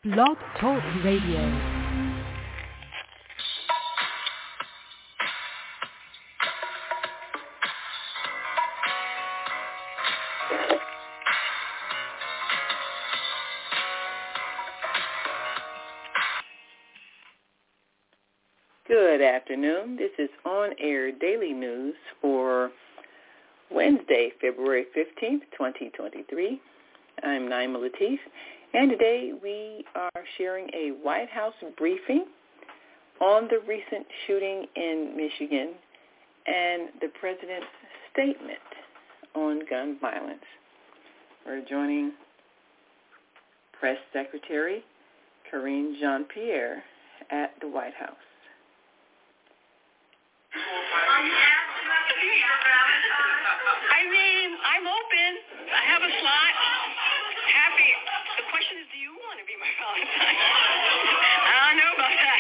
Blog Talk Radio. Good afternoon. This is On Air Daily News for Wednesday, February 15th, 2023. I'm Naima Latif, and today we are sharing a White House briefing on the recent shooting in Michigan and the President's statement on gun violence. We're joining Press Secretary Karine Jean-Pierre at the White House. I mean, I'm open. I have a slot. Happy. The question is, do you want to be my Valentine? I don't know about that.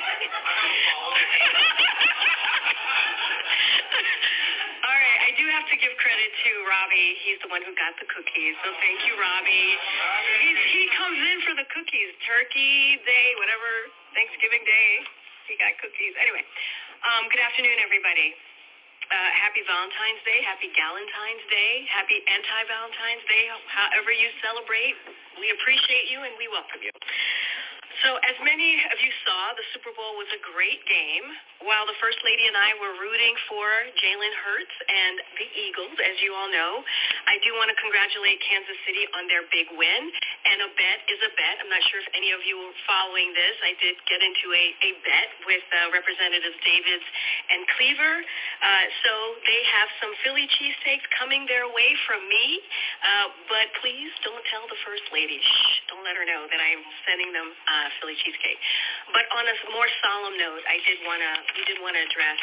All right, I do have to give credit to Robbie. He's the one who got the cookies, so thank you, Robbie. He comes in for the cookies. Turkey Day, whatever, Thanksgiving Day, he got cookies. Anyway, good afternoon, everybody. Happy Valentine's Day, happy Galentine's Day, happy anti-Valentine's Day, however you celebrate. We appreciate you and we welcome you. So as many of you saw, the Super Bowl was a great game. While the First Lady and I were rooting for Jalen Hurts and the Eagles, as you all know, I do want to congratulate Kansas City on their big win. And a bet is a bet. I'm not sure if any of you were following this. I did get into a bet with Representatives Davids and Cleaver. So they have some Philly cheesesteaks coming their way from me. But please don't tell the First Lady. Shh, don't let her know that I'm sending them Philly cheesecake. But on a more solemn note, we did want to address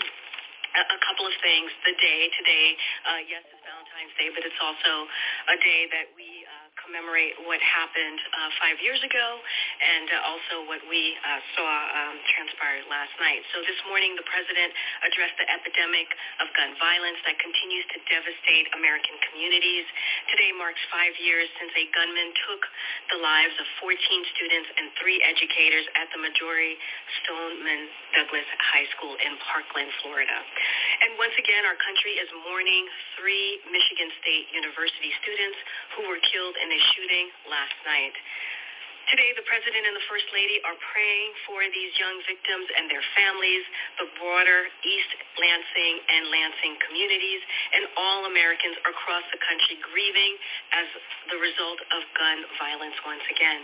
a couple of things. The day today, yes, it's Valentine's Day, but it's also a day that we commemorate what happened 5 years ago and also what we saw transpired last night. So this morning, the President addressed the epidemic of gun violence that continues to devastate American communities. Today marks 5 years since a gunman took the lives of 14 students and 3 educators at the Marjory Stoneman Douglas High School in Parkland, Florida. And once again, our country is mourning 3 Michigan State University students who were killed in a shooting last night. Today, the President and the First Lady are praying for these young victims and their families, the broader East Lansing and Lansing communities, and all Americans across the country grieving as the result of gun violence once again.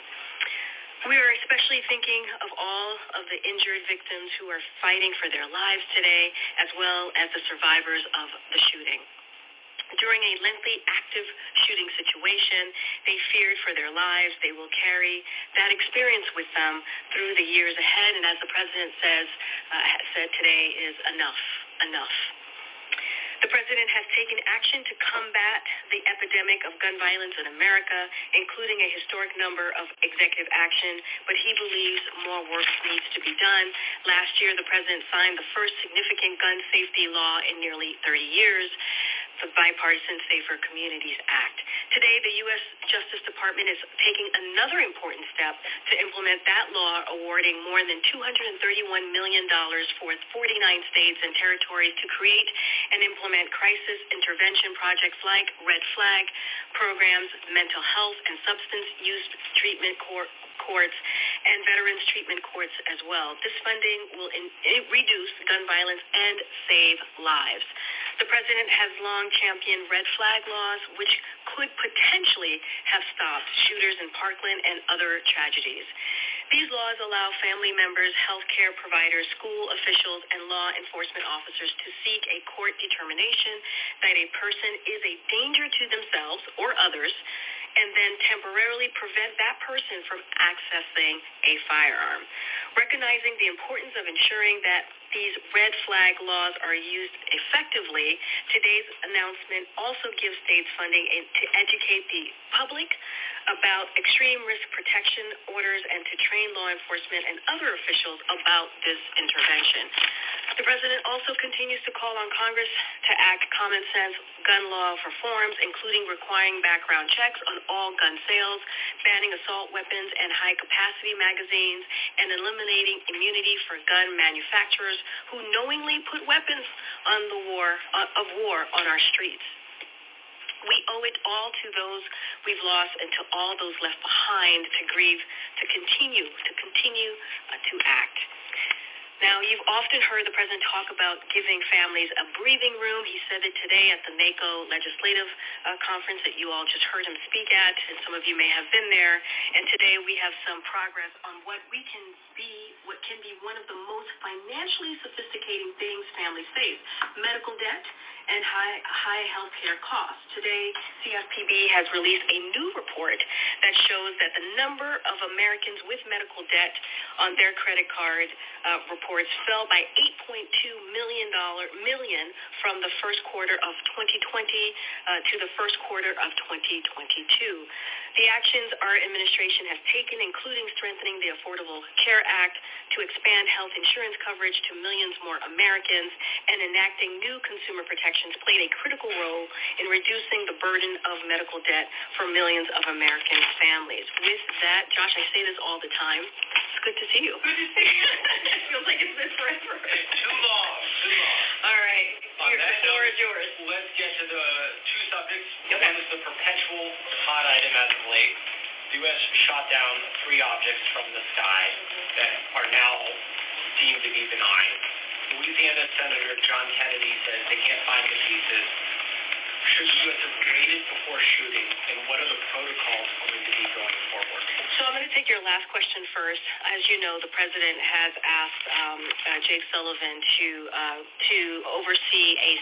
We are especially thinking of all of the injured victims who are fighting for their lives today, as well as the survivors of the shooting. During a lengthy, active shooting situation, they feared for their lives. They will carry that experience with them through the years ahead. And as the President said today, is enough. The President has taken action to combat the epidemic of gun violence in America, including a historic number of executive action, but he believes more work needs to be done. Last year, the President signed the first significant gun safety law in nearly 30 years, the Bipartisan Safer Communities Act. Today, the U.S. Justice Department is taking another important step to implement that law, awarding more than $231 million for 49 states and territories to create and implement crisis intervention projects like Red Flag programs, mental health and substance use treatment courts, and veterans treatment courts as well. This funding will reduce gun violence and save lives. The President has long championed red flag laws, which could potentially have stopped shooters in Parkland and other tragedies. These laws allow family members, healthcare providers, school officials, and law enforcement officers to seek a court determination that a person is a danger to themselves or others, and then temporarily prevent that person from accessing a firearm. Recognizing the importance of ensuring that these red flag laws are used effectively, today's announcement also gives states funding to educate the public about extreme risk protection orders and to train law enforcement and other officials about this intervention. The president also continues to call on Congress to act common sense gun law reforms, including requiring background checks on all gun sales, banning assault weapons and high-capacity magazines, and eliminating immunity for gun manufacturers who knowingly put weapons of war on our streets. We owe it all to those we've lost and to all those left behind to grieve, to continue to act. Now, you've often heard the president talk about giving families a breathing room. He said it today at the NACO legislative conference that you all just heard him speak at, and some of you may have been there. And today we have some progress on what can be one of the most financially sophisticating things families face: medical debt and high health care costs. Today, CFPB has released a new report that shows that the number of Americans with medical debt on their credit card reports fell by $8.2 million from the first quarter of 2020 to the first quarter of 2022. The actions our administration has taken, including strengthening the Affordable Care Act to expand health insurance coverage to millions more Americans and enacting new consumer protections, played a critical role in reducing the burden of medical debt for millions of American families. With that, Josh, I say this all the time. It's good to see you. Good to see you. It feels like it's been forever. Too long. All right. The floor is yours. Let's get to the two subjects. Okay. One is the perpetual hot item as of late. The U.S. shot down 3 objects from the sky that are now deemed to be benign. Louisiana Senator John Kennedy says they can't find the pieces. Should the U.S. have waited before shooting, and what are the protocols going to be going forward? So I'm going to take your last question first. As you know, the president has asked Jake Sullivan to oversee a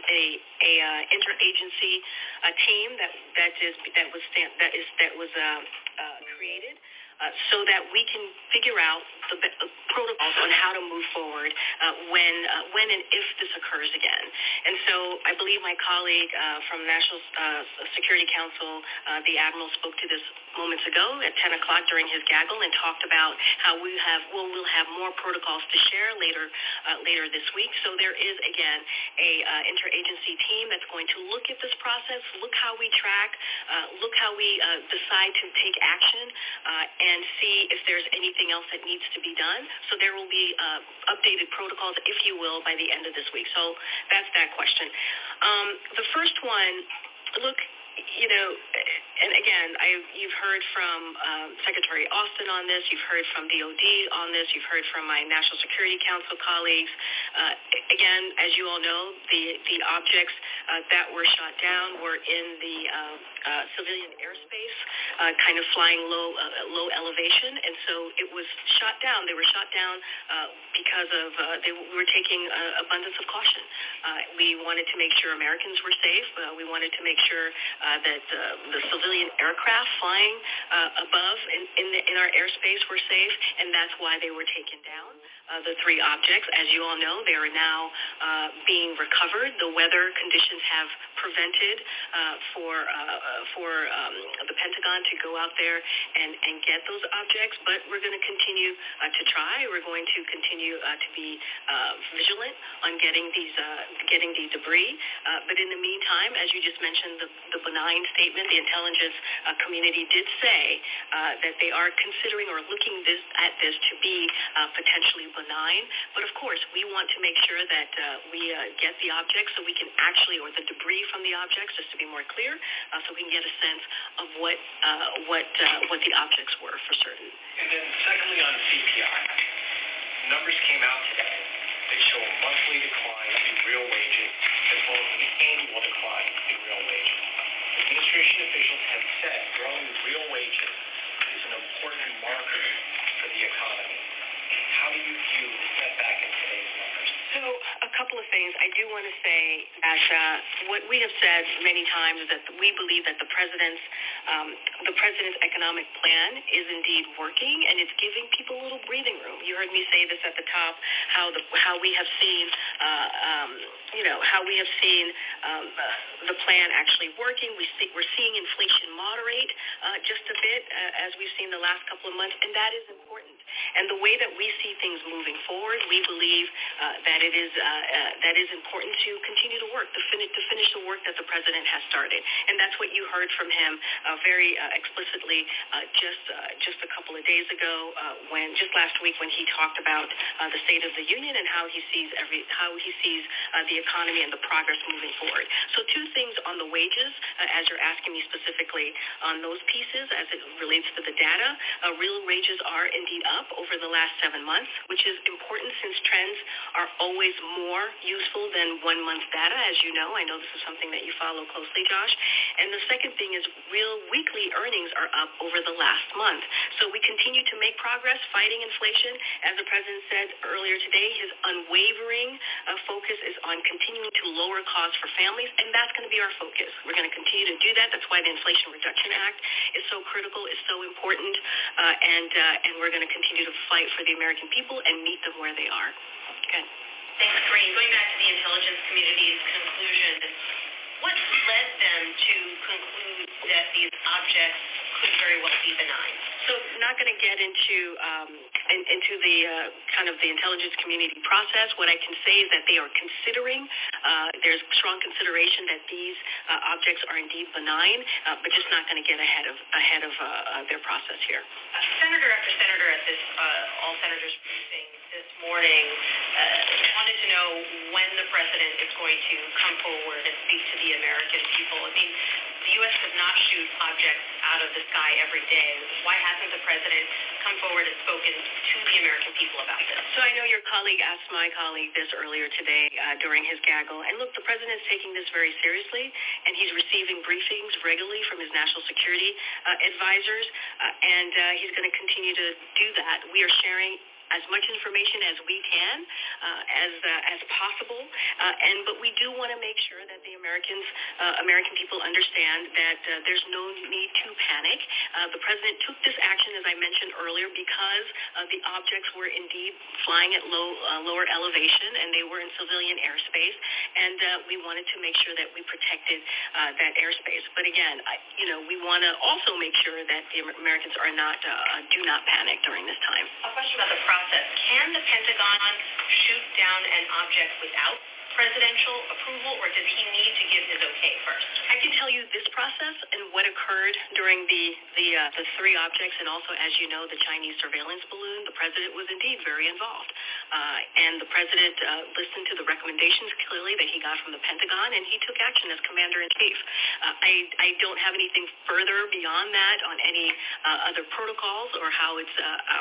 interagency team that was created. So that we can figure out the protocols on how to move forward when and if this occurs again. And so I believe my colleague from National Security Council, the Admiral, spoke to this moments ago at 10 o'clock during his gaggle and talked about how we'll have more protocols to share later this week. So there is, again, a interagency team that's going to look at this process, look how we track, look how we decide to take action, and see if there's anything else that needs to be done. So there will be updated protocols, if you will, by the end of this week. So that's that question. The first one, look, you know, and again, you've heard from Secretary Austin on this. You've heard from DOD on this. You've heard from my National Security Council colleagues. Again, as you all know, the objects that were shot down were in the civilian airspace, kind of flying low elevation, and so it was shot down. They were shot down because of we were taking abundance of caution. We wanted to make sure Americans were safe. We wanted to make sure that the civilian aircraft flying above in our airspace were safe, and that's why they were taken down. The 3 objects, as you all know, they are now being recovered. The weather conditions have prevented for the Pentagon to go out there and get those objects, but we're going to continue to try. We're going to continue to be vigilant on getting these debris. But in the meantime, as you just mentioned, the benign statement, the intelligence community did say that they are considering or looking at this to be potentially benign. But of course, we want to make sure that we get the objects so we can actually, or the debris from the objects, just to be more clear, so we can get a sense of what the objects were for certain. And then secondly, on CPI, numbers came out today. They show a monthly decline in real wages as well as an annual decline in real wages. Administration officials have said growing real wages is an important marker for the economy. How do you view the setback in today's numbers? So a couple of things. I do want to say that what we have said many times is that we believe that the president's the president's economic plan is indeed working, and it's giving people a little breathing room. You heard me say this at the top, how we have seen, the plan actually working. We're seeing inflation moderate just a bit as we've seen the last couple of months, and that is important. And the way that we see things moving forward, we believe that it is important to continue to work, to finish the work that the president has started. And that's what you heard from him very explicitly just a couple of days ago, just last week when he talked about the State of the Union and how he sees the economy and the progress moving forward. So two things on the wages, as you're asking me specifically on those pieces as it relates to the data. Real wages are indeed up over the last 7 months, which is important since trends are always more useful than 1 month's data, as you know. I know this is something that you follow closely, Josh. And the second thing is real weekly earnings are up over the last month. So we continue to make progress fighting inflation. As the president said earlier today, his unwavering focus is on continuing to lower costs for families, and that's going to be our focus. We're going to continue to do that. That's why the Inflation Reduction Act is so critical, is so important, and we're going to continue to fight for the American people and meet them where they are. Okay. Thanks, Corinne. Going back to the intelligence community's conclusion, what led them to conclude that these objects could very well be benign? So not going to get into the kind of the intelligence community process. What I can say is that they are considering, there's strong consideration that these objects are indeed benign, but just not going to get ahead of their process here. Senator after senator at this all senators briefing this morning wanted to know when the president is going to come forward and speak to the American people. I mean, the U.S. does not shoot objects out of the sky every day. Why hasn't the president come forward and spoken to the American people about this? So I know your colleague asked my colleague this earlier today during his gaggle. And look, the president's taking this very seriously, and he's receiving briefings regularly from his national security advisors, and he's going to continue to do that. We are sharing as much information as we can, as possible, but we do want to make sure that the American people understand that there's no need to panic. The president took this action, as I mentioned earlier, because the objects were indeed flying at lower elevation, and they were in civilian airspace, and we wanted to make sure that we protected that airspace. But again, we want to also make sure that the Americans are not do not panic during this time. A question about the process. Can the Pentagon shoot down an object without presidential approval, or does he need to give his okay first? I can tell you this process and what occurred during the three objects, and also, as you know, the Chinese surveillance balloon. The president was indeed very involved, and the president listened to the recommendations clearly that he got from the Pentagon, and he took action as commander-in-chief. I don't have anything further beyond that on any other protocols or how it's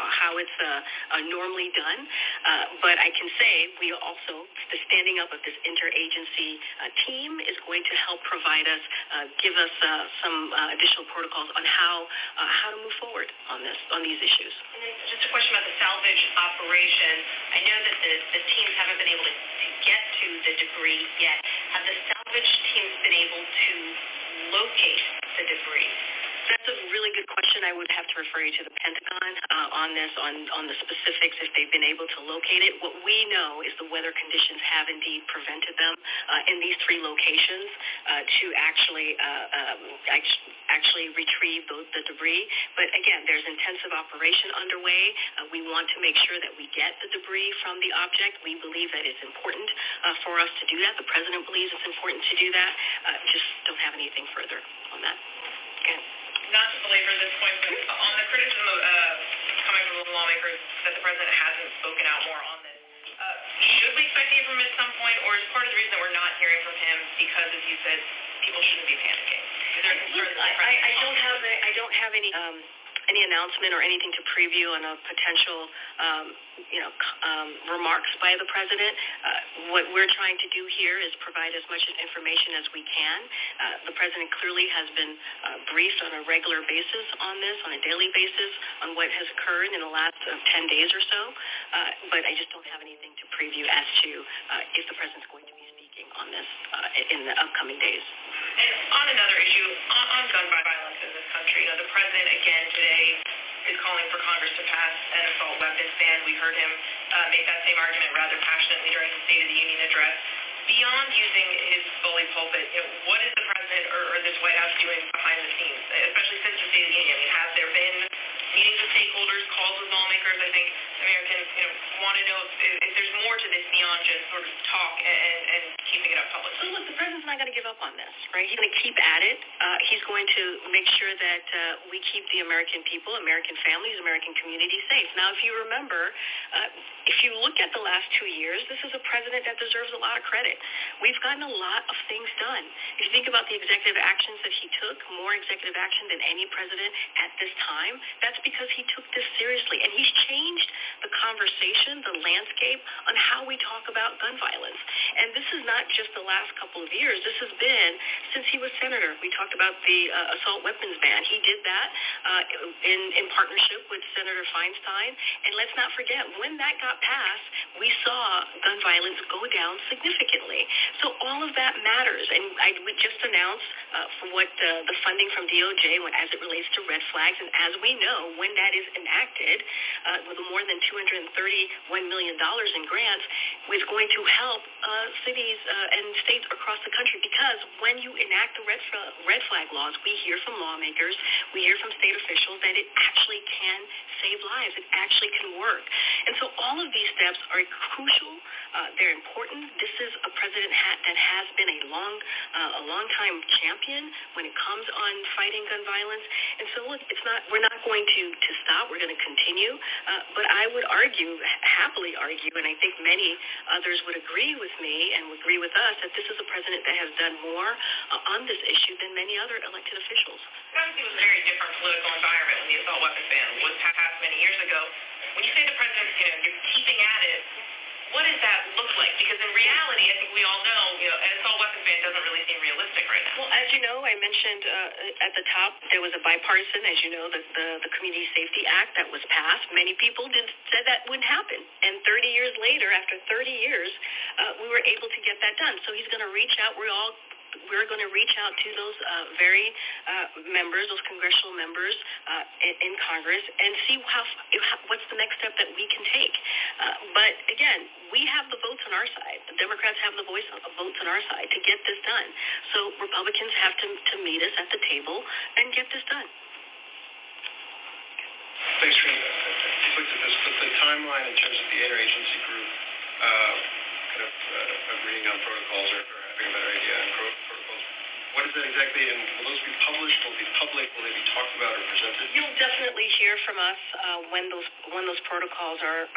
normally done, but I can say we also, the standing up of this interagency team is going to help provide us, give us some additional protocols on how to move forward on these issues. And then just a question about the salvage operation. I know that the teams haven't been able to get to the debris yet. Have the salvage teams been able to locate the debris? That's a really good question. I would have to refer you to the Pentagon on this, on the specifics, if they've been able to locate it. What we know is the weather conditions have indeed prevented them in these three locations to actually retrieve the debris. But again, there's intensive operation underway. We want to make sure that we get the debris from the object. We believe that it's important for us to do that. The president believes it's important to do that. Just don't have anything further on that. Okay. Not to belabor this point, but on the criticism coming from the lawmakers that the president hasn't spoken out more on this, should we expect to hear from him at some point, or is part of the reason that we're not hearing from him because, as you said, people shouldn't be panicking? Is there a concern that the president I don't have any announcement or anything to preview on a potential, remarks by the president. What we're trying to do here is provide as much information as we can. The president clearly has been briefed on a regular basis on this, on a daily basis, on what has occurred in the last 10 days or so. But I just don't have anything to preview as to if the president's going to be speaking on this in the upcoming days. And on another issue, on gun violence in this country, the president again today is calling for Congress to pass an assault weapons ban. We heard him make that same argument rather passionately during the State of the Union address. Beyond using his bully pulpit, what is the president or this White House doing behind the scenes, especially since the State of the Union? I mean, have there been meetings with stakeholders, calls with lawmakers? I think Americans want to know if there's more to this beyond just sort of talk and keeping it up public. So look, the president's not going to give up on this, right? He's going to keep at it. He's going to make sure that we keep the American people, American families, American communities safe. Now, if you remember, if you look at the last 2 years, this is a president that deserves a lot of credit. We've gotten a lot of things done. If you think about the executive actions that he took, more executive action than any president at this time, that's because he took this seriously. And he's changed the conversation, the landscape on how we talk about gun violence. And this is not just the last couple of years. This has been since he was senator. We talked about the assault weapons ban. He did that in partnership with Senator Feinstein. And let's not forget, when that got passed, we saw gun violence go down significantly. So all of that matters. And we just announced for what the funding from DOJ as it relates to red flags. And as we know, when that is enacted, with more than $231 million in grants, is going to help cities and states across the country. Because when you enact the red flag laws, we hear from lawmakers, we hear from state officials that it actually can save lives. It actually can work. And so all of these steps are crucial. They're important. This is a president that has been a long-time champion when it comes on fighting gun violence. And so, look, we're not going to stop. We're going to continue. But I would happily argue, and I think many others would agree with me and would agree with us, that this is a president that has done more on this issue than many other elected officials. Obviously, it was a very different political environment when the assault weapons ban was passed many years ago. When you say the president, you're keeping at it, what does that look like? Because in reality, I think we all know, an assault weapons ban doesn't really seem realistic right now. Well, as you know, I mentioned at the top, there was a bipartisan, as you know, the Community Safety Act that was passed. Many people said that wouldn't happen. And 30 years later, after 30 years, we were able to get that done. So he's going to reach out. We're going to reach out to those very members, those congressional members in Congress, and see what's the next step that we can take. But again, we have the votes on our side. The Democrats have the votes on our side to get this done. So Republicans have to meet us at the table and get this done. Thanks, Trina. You've looked at this, but the timeline in terms of the interagency group agreeing on protocols or having a better idea on protocols, what is that exactly, and will those be published, will they be public, will they be talked about or presented? You'll definitely hear from us when those protocols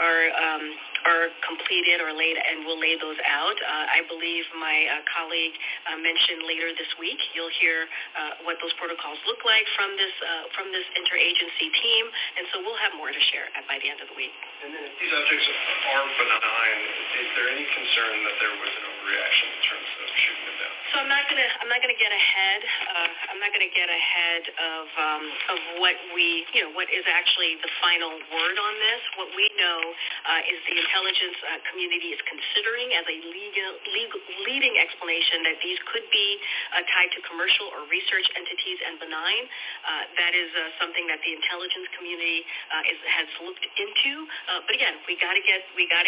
are completed or laid, and we'll lay those out. I believe my colleague mentioned later this week you'll hear what those protocols look like from this interagency team, and so we'll have more to share by the end of the week. And then if these objects are benign, is there any concern that there was an overreaction in terms of shooting them down? So I'm not gonna get ahead. I'm not gonna get ahead of what what is actually the final word on this. What we know is the intelligence community is considering as a leading explanation that these could be tied to commercial or research entities and benign. That is something that the intelligence community has looked into. But again, we got to get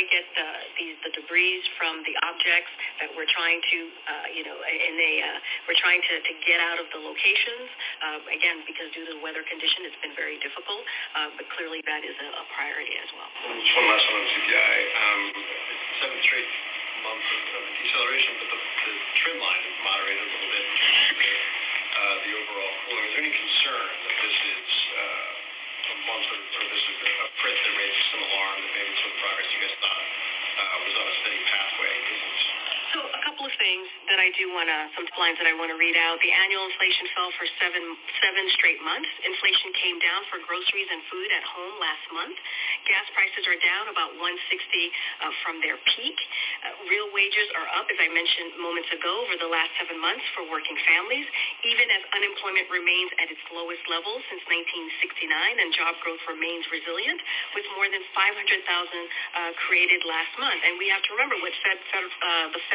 the debris from the objects that we're trying to we're trying to get out of the locations. Again, because due to the weather condition, it's been very difficult. But clearly, that is a priority as well. And just one last one on CPI. Seventh straight month of deceleration, but the trend line has moderated a little bit in terms of the overall cooling. Is there any concern that this is a month or this is a print that raises some alarm that maybe some progress you guys thought was on a steady pathway isn't? So a couple of things that I do want to, some lines that I want to read out. The annual inflation fell for seven straight months. Inflation came down for groceries and food at home last month. Gas prices are down about $1.60 from their peak. Real wages are up, as I mentioned moments ago, over the last 7 months for working families, even as unemployment remains at its lowest level since 1969 and job growth remains resilient, with more than 500,000 created last month. And we have to remember what the Fed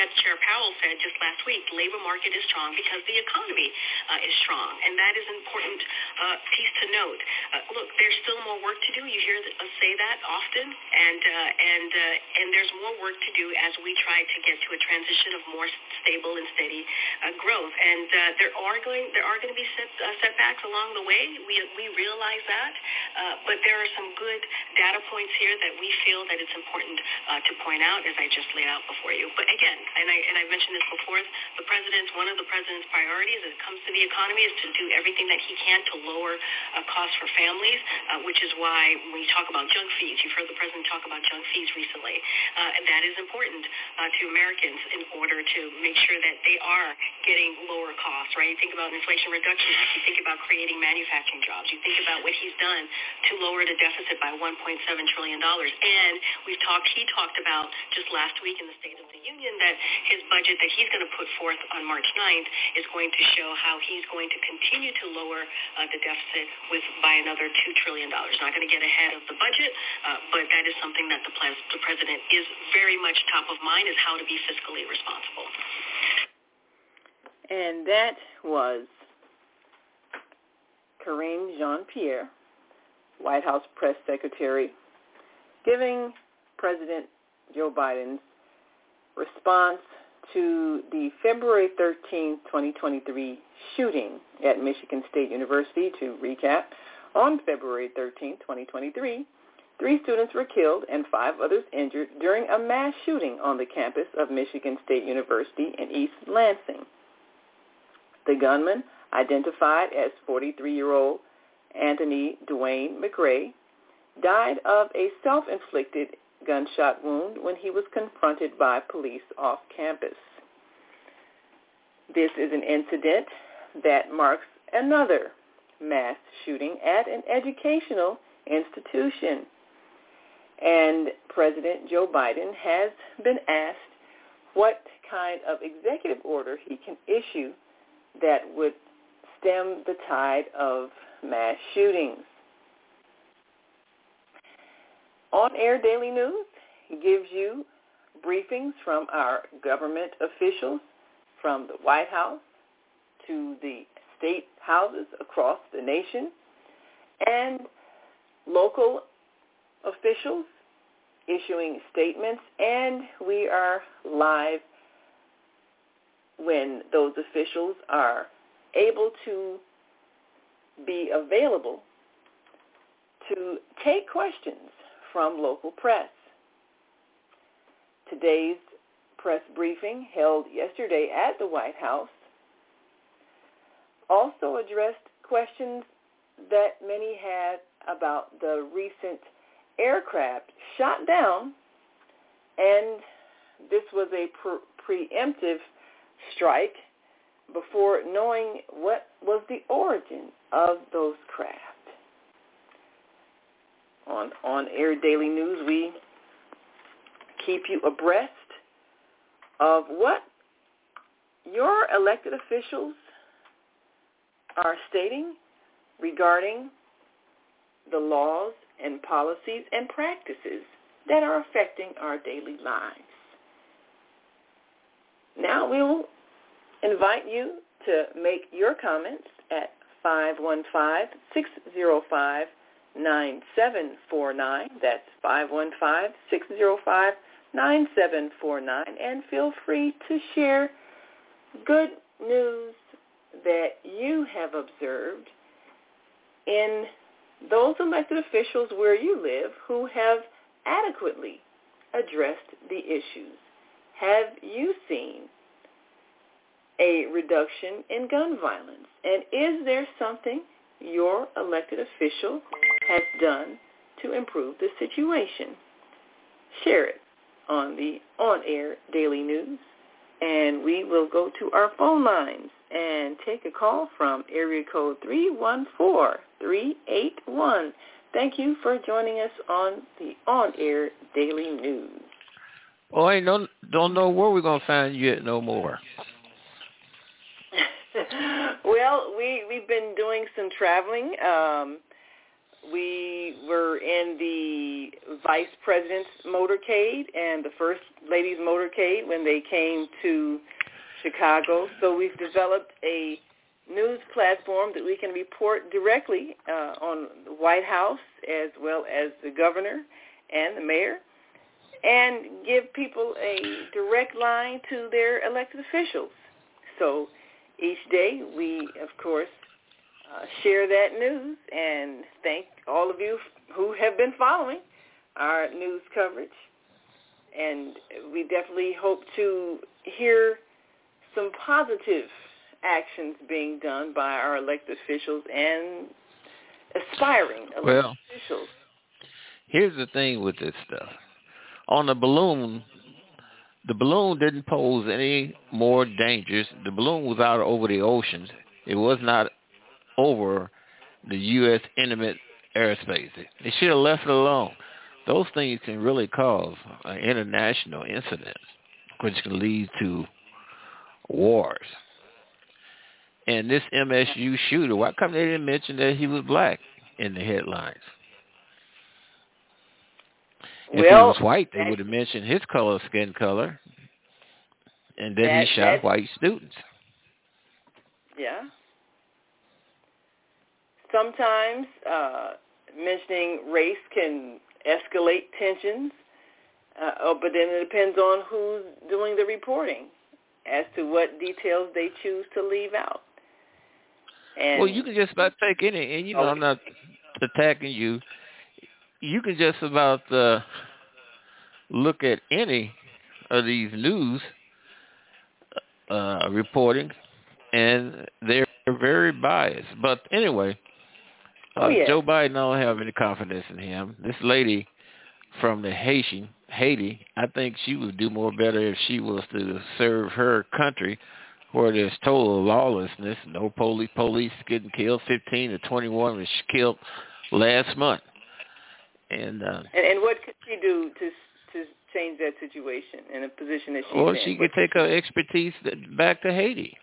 Fed Chair Powell said just last week, the labor market is strong because the economy is strong, and that is an important piece to note. Look, there's still more work to do. You hear us say that often, and there's more work to do as we try to get to a transition of more stable and steady growth. And there are going to be setbacks along the way. We realize that, but there are some good data points here that we feel that it's important to point out, as I just laid out before you. But again, and I mentioned this before, one of the president's priorities as it comes to the economy is to do everything that he can to lower costs for families, which is why when we talk about junk fees, you've heard the president talk about junk fees recently, and that is important to Americans in order to make sure that they are getting lower costs, right? You think about Inflation Reduction Act, you think about creating manufacturing jobs, you think about what he's done to lower the deficit by $1.7 trillion. And he talked about just last week in the State of the Union that his budget that he's going to put forth on March 9th is going to show how he's going to continue to lower the deficit by another $2 trillion. Not going to get ahead of the budget, but that is something that the president is very much top of mind, is how to be fiscally responsible. And that was Karine Jean-Pierre, White House press secretary, giving President Joe Biden's response to the February 13, 2023 shooting at Michigan State University. To recap, on February 13, 2023, 3 students were killed and 5 others injured during a mass shooting on the campus of Michigan State University in East Lansing. The gunman, identified as 43-year-old Anthony Dwayne McRae, died of a self-inflicted gunshot wound when he was confronted by police off campus. This is an incident that marks another mass shooting at an educational institution. And President Joe Biden has been asked what kind of executive order he can issue that would stem the tide of mass shootings. On Air Daily News gives you briefings from our government officials, from the White House to the state houses across the nation, and local officials issuing statements, and we are live when those officials are able to be available to take questions from local press. Today's press briefing, held yesterday at the White House, also addressed questions that many had about the recent aircraft shot down, and this was a preemptive strike before knowing what was the origin of those craft. On Air Daily News, we keep you abreast of what your elected officials are stating regarding the laws and policies and practices that are affecting our daily lives. Now we will invite you to make your comments at 515-605-9749. That's 515-605-9749. And feel free to share good news that you have observed in those elected officials where you live who have adequately addressed the issues. Have you seen a reduction in gun violence? And is there something your elected official has done to improve the situation? Share it on the On-Air Daily News. And we will go to our phone lines and take a call from area code 314-381. Thank you for joining us on the On-Air Daily News. Oh, I don't know where we're going to find you at no more. Well, we've been doing some traveling. We were in the Vice President's motorcade and the First Lady's motorcade when they came to Chicago. So we've developed a news platform that we can report directly on the White House as well as the governor and the mayor, and give people a direct line to their elected officials. So each day we, of course, share that news, and thank all of you who have been following our news coverage. And we definitely hope to hear some positive actions being done by our elected officials and aspiring elected officials. Here's the thing with this stuff. On the balloon didn't pose any more dangers. The balloon was out over the oceans. It was not over the U.S. intimate airspace. They should have left it alone. Those things can really cause an international incident, which can lead to wars. And this MSU shooter, why come they didn't mention that he was black in the headlines? If he was white, they would have mentioned his skin color, and then he shot white students. Yeah. Sometimes mentioning race can escalate tensions, but then it depends on who's doing the reporting as to what details they choose to leave out. And well, you can just about take any, and I'm not attacking you. You can just about look at any of these news reporting, and they're very biased. But anyway, Joe Biden, I don't have any confidence in him. This lady from the Haiti, I think she would do more better if she was to serve her country where there's total lawlessness, no police getting killed. 15 to 21 was killed last month. And what could she do to change that situation in a position that she's in? Well, she could take her expertise back to Haiti.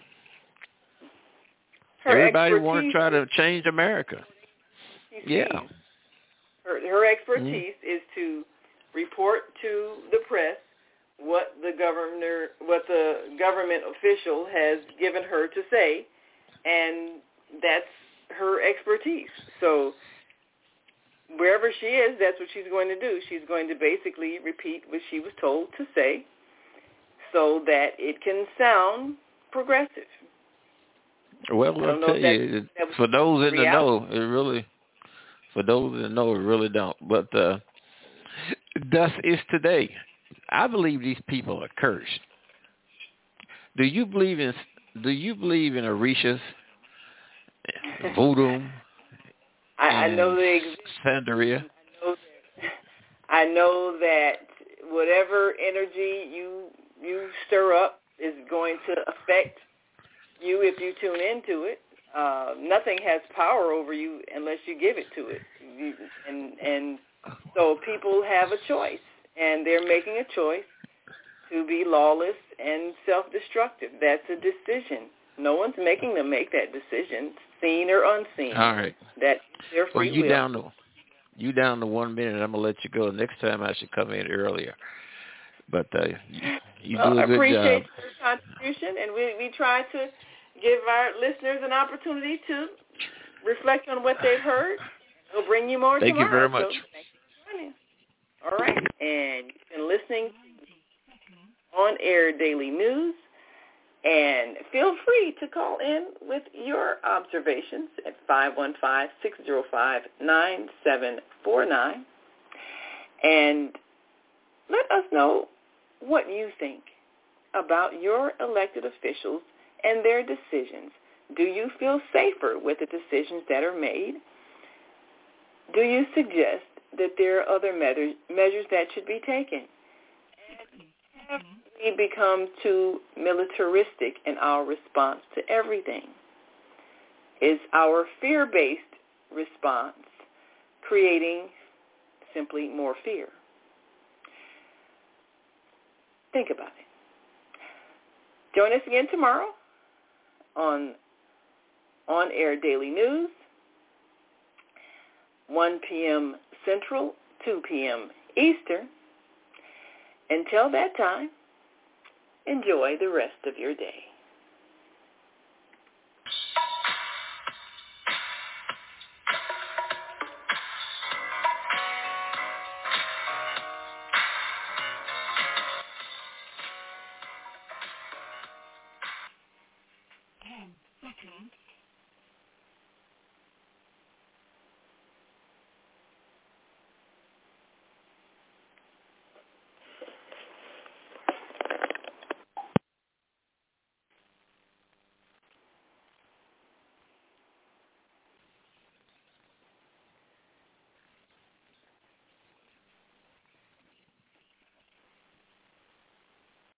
Everybody wants to try to change America. Yeah. Her expertise is to report to the press what the government official has given her to say, and that's her expertise. So wherever she is, that's what she's going to do. She's going to basically repeat what she was told to say so that it can sound progressive. Well, I'll tell you, for those in the know, it really don't. But thus is today. I believe these people are cursed. Do you believe in Orishas, voodoo? I know they exist. Santeria. I know that whatever energy you stir up is going to affect you if you tune into it. Nothing has power over you unless you give it to it. And so people have a choice, and they're making a choice to be lawless and self-destructive. That's a decision. No one's making them make that decision, seen or unseen. All right. That's their free will. You down to 1 minute. I'm gonna let you go. Next time I should come in earlier. But you do a good job. I appreciate your contribution, and we try to give our listeners an opportunity to reflect on what they've heard. We'll bring you more tomorrow. Thank you very much. So thank you for joining us. All right. And you've been listening to On Air Daily News. And feel free to call in with your observations at 515-605-9749. And let us know what you think about your elected officials and their decisions. Do you feel safer with the decisions that are made? Do you suggest that there are other measures that should be taken? Have we become too militaristic in our response to everything? Is our fear-based response creating simply more fear? Think about it. Join us again tomorrow on Air Daily News, 1 p.m. Central, 2 p.m. Eastern. Until that time, enjoy the rest of your day.